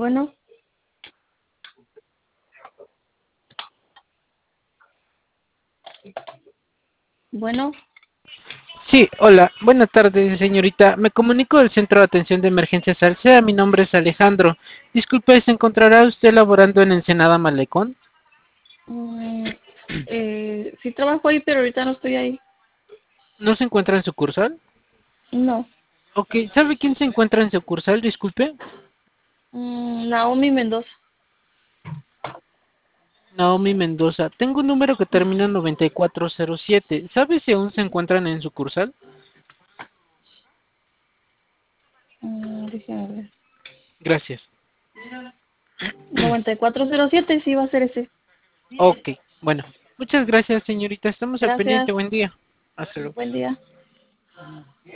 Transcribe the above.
Bueno, bueno, Sí, hola, buenas tardes, señorita. Me comunico del Centro de Atención de Emergencias Alsea. Mi nombre es Alejandro. Disculpe, ¿se encontrará usted laborando en Ensenada Malecón? mm, sí trabajo ahí, pero ahorita no estoy ahí. ¿No se encuentra en sucursal? No. Ok, ¿sabe quién se encuentra en sucursal? Disculpe. Naomi Mendoza. Naomi Mendoza. Tengo un número que termina en 9407. ¿Sabe si aún se encuentran en sucursal? Déjame ver. Gracias. 9407, sí va a ser ese. Ok, bueno. Muchas gracias, señorita. Estamos al Gracias. pendiente. Buen día. Hasta luego. Buen día.